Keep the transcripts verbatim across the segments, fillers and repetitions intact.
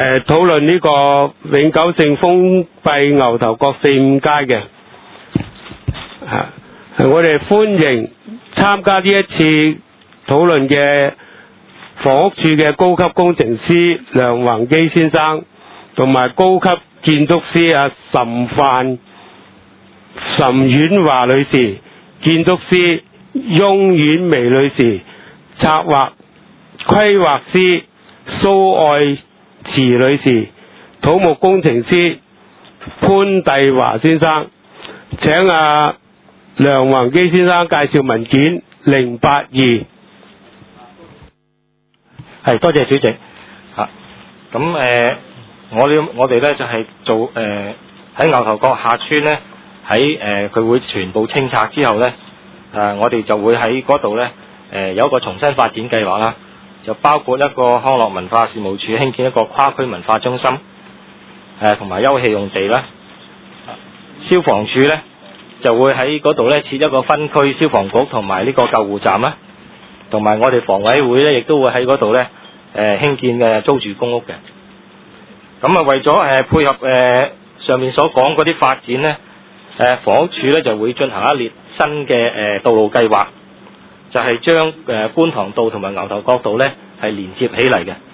誒討論呢個永久性封閉牛頭角四五街嘅。啊，我哋歡迎參加呢一次討論嘅房屋署嘅高級工程師梁宏基先生，同埋高級建築師阿岑范岑婉華女士，建築師翁婉薇女士，策劃規劃師蘇愛慈女士，土木工程師潘帝華先生。請阿梁宏基先生介紹文件零八二。 係，多謝主席。嚇，咁誒，我哋我哋咧就係做誒喺牛頭角下村咧，喺誒佢會全部清拆之後咧，誒我哋就會喺嗰度咧誒有一個重新發展計劃啦，就包括一個康樂文化事務處興建一個跨區文化中心，誒同埋休憩用地啦。消防處咧就會喺嗰度咧設一個分區消防局同埋呢個救護站啦。同埋我哋房委會咧，亦都會喺嗰度咧，誒興建嘅租住公屋嘅。咁啊，為咗誒配合誒上面所講嗰啲發展咧，誒房屋署咧就會進行一列新嘅誒道路計劃，就係將誒觀塘道同埋牛頭角道咧係連接起嚟嘅。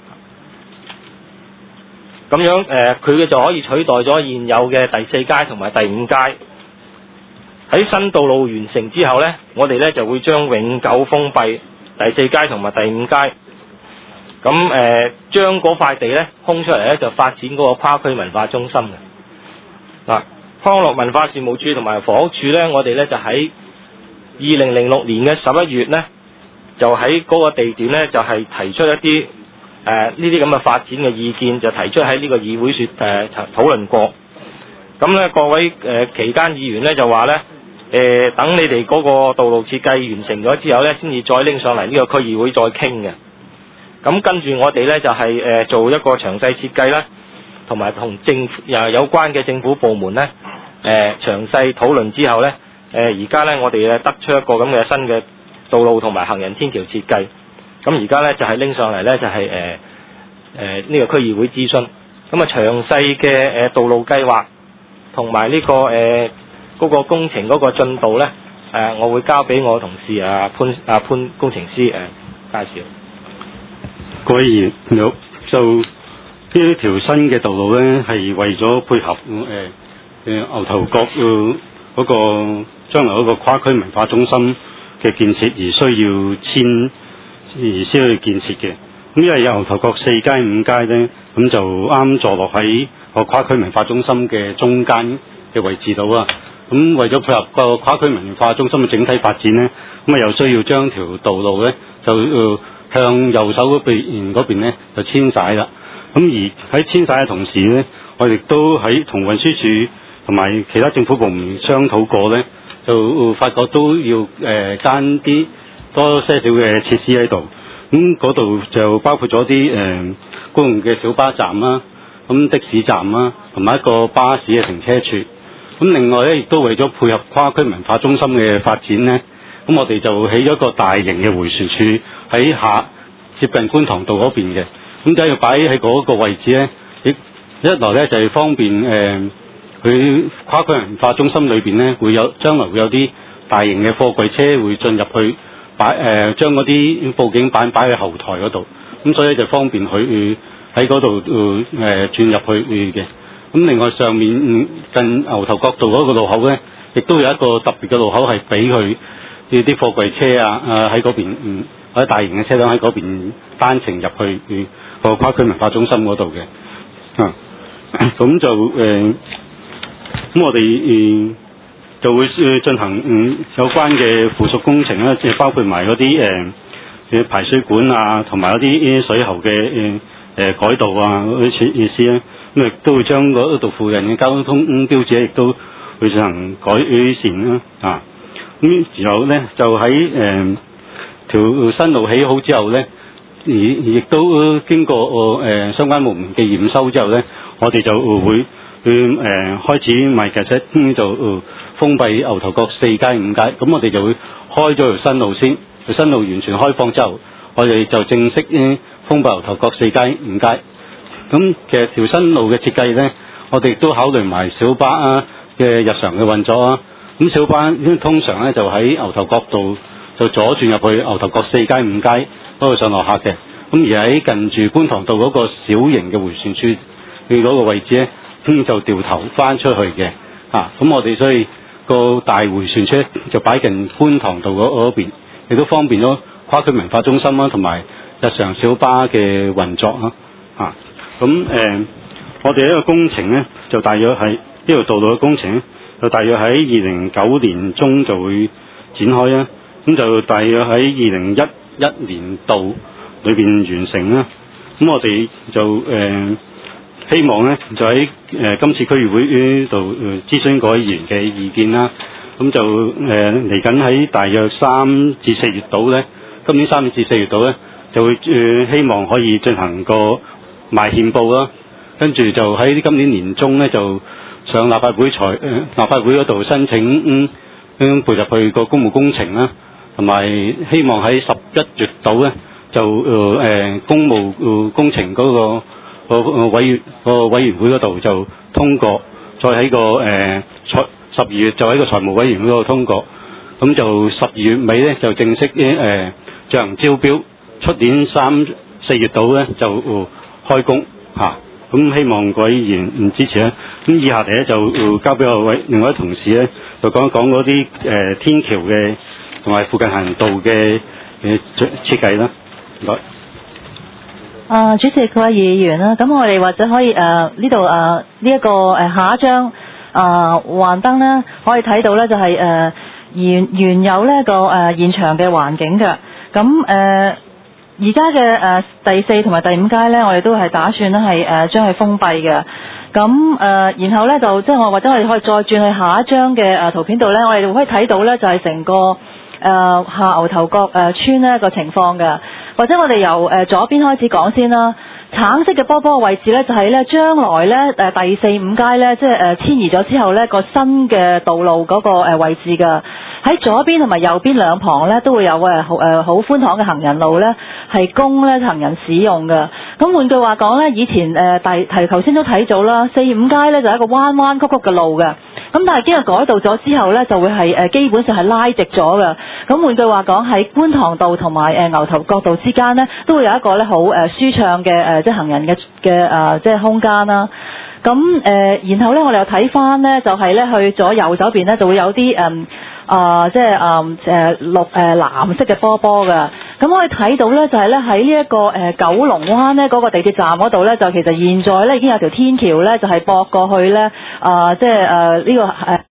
咁樣誒，佢嘅就可以取代咗現有嘅第四街同埋第五街。喺新道路完成之後呢，我哋呢就會將永久封閉第四街同埋第五街，咁誒將嗰塊地呢空出嚟呢，就發展嗰個跨區文化中心嘅。嗱，康樂文化事務處同埋房屋處呢，我哋呢就喺二零零六年嘅十一月呢，就喺嗰個地點呢，就係提出一啲誒呢啲咁嘅發展嘅意見，就提出喺呢個議會説誒討論過。咁呢各位誒期間議員呢，就話呢。誒、呃、等你哋嗰個道路設計完成咗之後呢，先至再拎上嚟呢個區議會再傾嘅。咁跟住我哋呢，就係、是、誒、呃、做一個詳細設計啦，同埋同政府又有關嘅政府部門呢，誒、呃、詳細討論之後呢，誒而家呢，我哋誒得出一個咁嘅新嘅道路同埋行人天橋設計。咁而家呢，就係、是、拎上嚟呢，就係誒誒呢個區議會諮詢。咁啊詳細嘅誒道路計劃同埋呢個誒。呃嗰個工程嗰個進度呢，誒、呃，我會交俾我同事啊潘啊潘工程師誒、呃、介紹。 各位議員，你好，就呢條新嘅道路呢，係為咗配合誒誒、呃、牛頭角嗰、呃那個將來嗰個跨區文化中心嘅建設而需要遷而先去建設嘅。咁因為有牛頭角四街五街呢，咁就啱坐落喺個跨區文化中心嘅中間嘅位置度啊。咁為咗配合個跨區文化中心嘅整體發展呢，咁啊又需要將條道路呢就、呃、向右手嗰邊嗰邊呢就遷徙啦。咁而喺遷徙嘅同時呢，我哋都喺同運輸署同埋其他政府部門商討過呢，就發覺都要誒間啲多些少嘅設施喺度。咁嗰度就包括咗啲誒公用嘅小巴站啦，咁的士站啦，同埋一個巴士嘅停車處。咁另外咧，亦都為咗配合跨區文化中心嘅發展呢，咁我哋就起咗一個大型嘅迴旋處喺下接近觀塘道嗰邊嘅。咁就要擺喺嗰個位置呢，亦一來呢，就係方便誒佢、呃、跨區文化中心裏邊呢，會有將來會有啲大型嘅貨櫃車會進入去擺誒將嗰啲佈景板擺喺後台嗰度，咁所以就方便佢喺嗰度誒轉入去嘅。咁另外上面近牛頭角道嗰個路口呢，亦都有一個特別嘅路口係俾佢啲貨櫃車啊，啊喺嗰邊，嗯，或者大型嘅車輛喺嗰邊單程入去個、呃、跨區文化中心嗰度嘅。啊，咁就誒，咁、呃、我哋誒、呃、就會進行嗯有關嘅附屬工程啦，即係包括埋嗰啲誒排水管啊，同埋嗰啲水喉嘅誒誒改道啊嗰啲設施咧。咁亦都會將嗰度附近嘅交通標誌亦都會進行改善啦，啊！咁然後咧就喺誒、呃、條新路起好之後咧，而亦都經過誒、呃、相關部門嘅驗收之後咧，我哋就會去誒、呃、開始賣嘅啫，咁就、呃、封閉牛頭角四街五街，咁我哋就會開咗條新路先，條新路完全開放之後，我哋就正式咧封閉牛頭角四街五街。 咁其實條新路嘅設計咧，我哋亦都考慮埋小巴啊嘅日常嘅運作啊。咁小巴通常咧就喺牛頭角道就左轉入去牛頭角四街五街嗰度上落客嘅。咁而喺近住觀塘道嗰個小型嘅迴旋處佢嗰個位置咧，咁就掉頭翻出去嘅。啊，咁我哋所以個大迴旋處就擺近觀塘道嗰嗰邊，亦都方便咗跨區文化中心啦，同埋日常小巴嘅運作啦。啊，咁誒、呃，我哋呢個工程咧就大約係呢條道路嘅工程咧，就大約喺二零九年中就會展開啦。咁就大約喺二零一一年度裏邊完成啦。咁我哋就誒、呃、希望咧就喺誒、呃、今次區議會呢度諮詢各位議員嘅意見啦。咁就誒嚟緊喺大約三至四月度咧，今年三至四月度咧就會誒、呃、希望可以進行個賣憲報啦。跟住就喺今年年中咧就上立法會財誒、呃、立法會嗰度申請嗯嗯撥入去個公務工程啦，同埋希望喺十一月度咧就誒誒、呃、公務、呃、工程嗰、那個個委員個委員會嗰度就通過，再喺個誒財十二月就喺個財務委員會嗰度通過，咁就十二月尾咧就正式誒、呃、進行招標，出年三四月度咧就、呃、開工嚇。咁、啊、希望各位議員唔支持咧。咁以下嚟咧就、呃、交俾我位另外一位同事咧，就講一講嗰啲誒天橋嘅同埋附近行人道嘅誒設計啦。唔該。 啊，主席各位議員啦，咁我哋或者可以誒呢度誒呢一個誒、呃、下一張啊幻燈咧，可以睇到咧就係、是、誒、呃、原原有呢個誒、呃、現場嘅環境嘅。咁誒而家嘅誒第四同埋第五街咧，我哋都係打算咧係誒將佢封閉嘅。咁誒、呃、然後咧就即係我或者我哋可以再轉去下一張嘅誒、呃、圖片度咧，我哋可以睇到咧就係、是、成個誒、呃、下牛頭角誒、呃、村呢個情況嘅。或者我哋由誒、呃、左邊開始講先啦。橙色嘅波波嘅位置咧，就係咧將來咧誒、呃、第四五街咧，即係誒遷移咗之後咧個新嘅道路嗰個誒位置㗎。喺左邊同埋右邊兩旁咧都會有誒好誒好寬敞嘅行人路咧，係供咧行人使用嘅。咁換句話講咧，以前誒第提頭先都睇到啦，四五街咧就係一個彎彎曲曲嘅路嘅。咁但係經過改道咗之後咧，就會係誒基本上係拉直咗嘅。咁換句話講，喺觀塘道同埋誒牛頭角道之間咧，都會有一個咧好誒舒暢嘅誒即係行人嘅嘅誒即係空間啦。咁誒、呃，然後咧我哋又睇翻咧，就係、是、咧去咗右手邊咧，就會有啲誒啊即係誒誒綠誒、呃、藍色嘅波波嘅。咁可以睇到咧，就係咧喺呢一個誒、呃、九龍灣咧嗰個地鐵站嗰度咧，就其實現在咧已經有條天橋咧，就係、是、駁過去咧啊、呃，即係誒呢個誒。呃